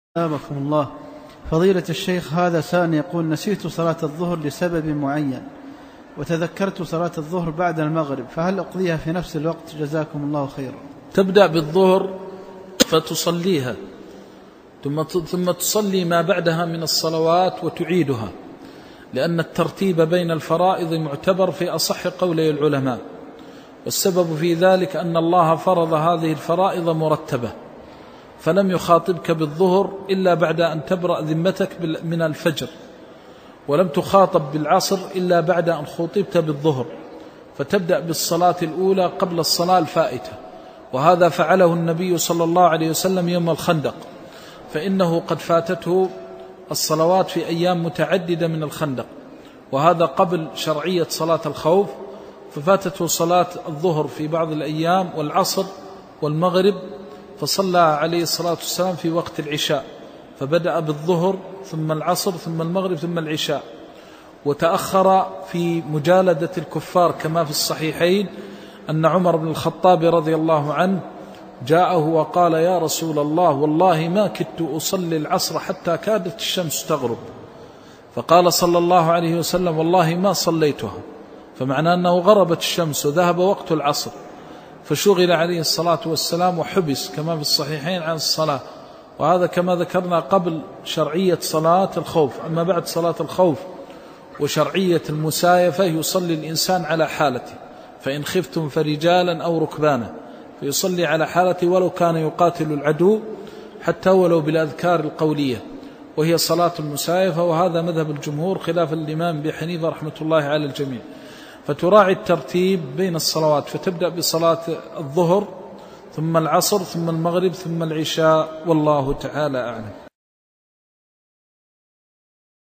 أثابكم الله. فضيلة الشيخ، هذا سائل يقول: نسيت صلاة الظهر لسبب معين وتذكرت صلاة الظهر بعد المغرب، فهل أقضيها في نفس الوقت؟ جزاكم الله خيرا. تبدأ بالظهر فتصليها ثم تصلي ما بعدها من الصلوات وتعيدها، لأن الترتيب بين الفرائض معتبر في أصح قولي العلماء، والسبب في ذلك أن الله فرض هذه الفرائض مرتبة، فلم يخاطبك بالظهر إلا بعد أن تبرأ ذمتك من الفجر، ولم تخاطب بالعصر إلا بعد أن خطبت بالظهر، فتبدأ بالصلاة الأولى قبل الصلاة الفائتة. وهذا فعله النبي صلى الله عليه وسلم يوم الخندق، فإنه قد فاتته الصلوات في أيام متعددة من الخندق، وهذا قبل شرعية صلاة الخوف، ففاتته صلاة الظهر في بعض الأيام والعصر والمغرب، فصلى عليه الصلاة والسلام في وقت العشاء، فبدأ بالظهر ثم العصر ثم المغرب ثم العشاء، وتأخر في مجالدة الكفار كما في الصحيحين أن عمر بن الخطاب رضي الله عنه جاءه وقال: يا رسول الله، والله ما كدت أصلي العصر حتى كادت الشمس تغرب، فقال صلى الله عليه وسلم: والله ما صليتها، فمعنى أنه غربت الشمس وذهب وقت العصر، فشغل عليه الصلاة والسلام وحبس كما في الصحيحين عن الصلاة. وهذا كما ذكرنا قبل شرعية صلاة الخوف. أما بعد صلاة الخوف وشرعية المسايفة يصلي الإنسان على حالته، فإن خفتم فرجالا أو ركبانا، فيصلي على حالته ولو كان يقاتل العدو، حتى ولو بالأذكار القولية، وهي صلاة المسايفة، وهذا مذهب الجمهور خلاف الإمام أبي حنيفة رحمة الله على الجميع. فتراعي الترتيب بين الصلوات، فتبدأ بصلاة الظهر ثم العصر ثم المغرب ثم العشاء، والله تعالى أعلم.